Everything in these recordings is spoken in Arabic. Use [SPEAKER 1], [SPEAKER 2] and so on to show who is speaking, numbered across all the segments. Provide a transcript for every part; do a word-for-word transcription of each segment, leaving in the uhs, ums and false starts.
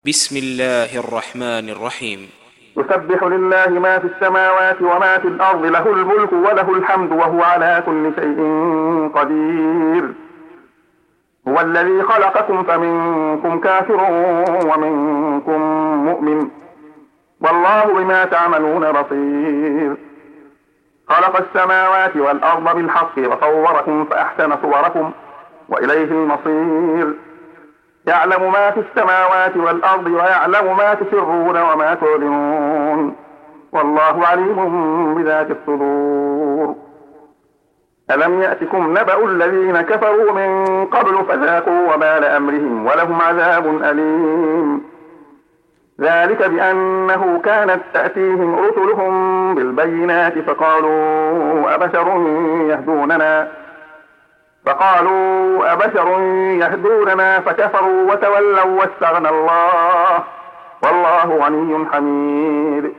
[SPEAKER 1] بسم الله الرحمن الرحيم.
[SPEAKER 2] يسبح لله ما في السماوات وما في الأرض، له الملك وله الحمد وهو على كل شيء قدير. هو الذي خلقكم فمنكم كافر ومنكم مؤمن، والله بما تعملون بصير. خلق السماوات والأرض بالحق وصوركم فأحسن صوركم وإليه المصير. يعلم ما في السماوات والأرض ويعلم ما تسرون وما تعلنون، والله عليم بذات الصدور. ألم يأتكم نبأ الذين كفروا من قبل فذاقوا وبال أمرهم ولهم عذاب أليم. ذلك بأنه كانت تأتيهم رسلهم بالبينات فقالوا أبشر يهدوننا فقالوا أبشر يهدوننا فكفروا وتولوا واستغنى الله والله غني حميد.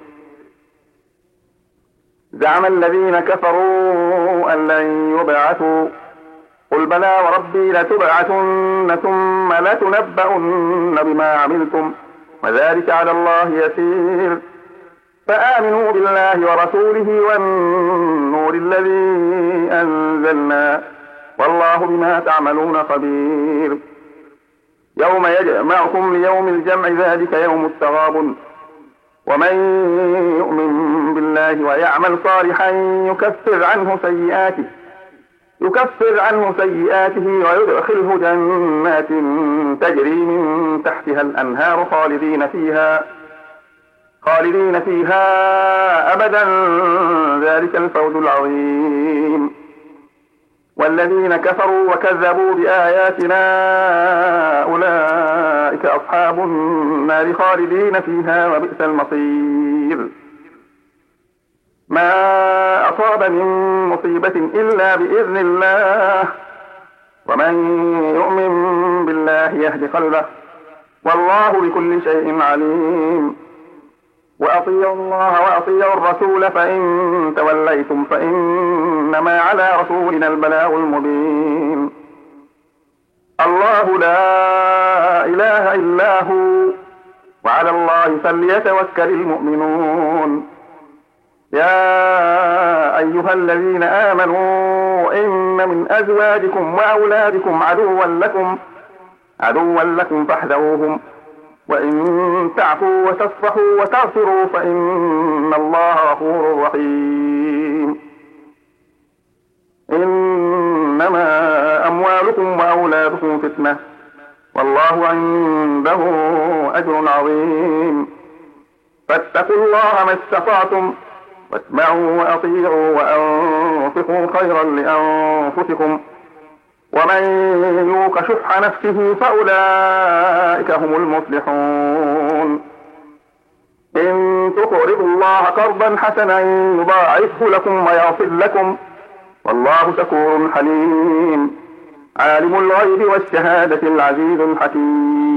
[SPEAKER 2] زعم الذين كفروا أن لن يبعثوا، قل بلى وربي لتبعثن ثم لتنبؤن بما عملتم وذلك على الله يسير. فآمنوا بالله ورسوله والنور الذي أنزلنا والله بما تعملون خبير. يوم يجمعكم ليوم الجمع ذلك يوم التغابن، ومن يؤمن بالله ويعمل صالحا يكفر عنه سيئاته يكفر عنه سيئاته ويدخله جنات تجري من تحتها الأنهار خالدين فيها خالدين فيها أبدا، ذلك الفوز العظيم. والذين كفروا وكذبوا بآياتنا أولئك أصحاب النار خالدين فيها وبئس المصير. ما أصاب من مصيبة إلا بإذن الله، ومن يؤمن بالله يهد قلبه والله بكل شيء عليم. وأطيعوا الله وأطيعوا الرسول فإن توليتم فإنما على رسولنا البلاغ المبين. الله لا إله إلا هو وعلى الله فليتوكل المؤمنون. يا أيها الذين آمنوا إن من أزواجكم وأولادكم عدوا لكم عدوا لكم فاحذروهم، وإن تعفوا وتصفحوا وتغفروا فإن الله غفور رحيم. إنما أموالكم وأولادكم فتنة والله عنده أجر عظيم. فاتقوا الله ما استطعتم واسمعوا وأطيعوا وأنفقوا خيرا لأنفسكم، ومن يوق شح نفسه فأولئك هم المفلحون. إن تقرضوا الله قرضا حسنا يضاعفه لكم ويغفر لكم والله شكور حليم. عالم الغيب والشهادة العزيز الحكيم.